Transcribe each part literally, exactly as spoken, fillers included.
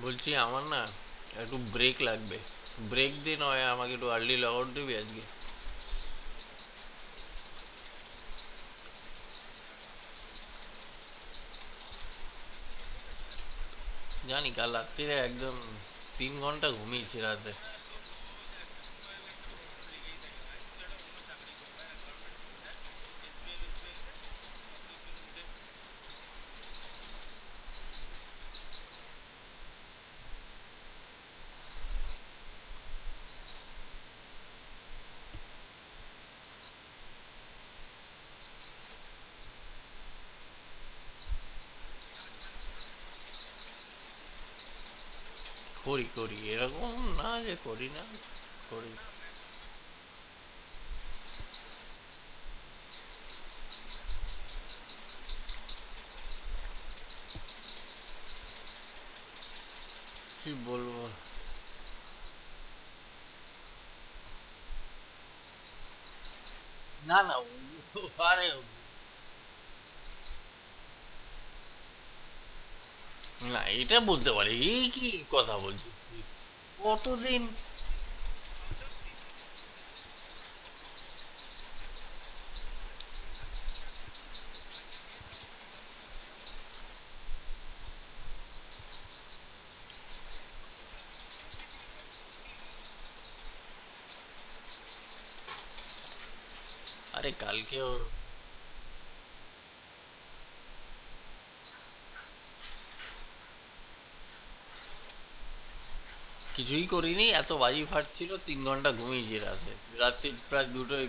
বলছি আমার না একটু ব্রেক লাগবে। ব্রেক দে, নয় আমাকে একটু আর্লি লগ আউট দিবি আজকে। জানি কাল রাত্রিরে একদম তিন ঘন্টা ঘুমিয়েছি রাতে। করি করি, এরকম না যে করি না, করি। কি বলবো? না না, ও- আরে না, এটা বলতে পারি। এই কি কথা বলছিস তুই? কতদিন? আরে কালকে ওর কিছুই করিনি, এত বাজি ফাটছিল, তিন ঘন্টা ঘুমিয়েছি রাতে। রাত্রি প্রায় দুটোই।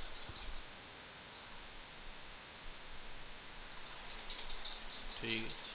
ঠিক আছে।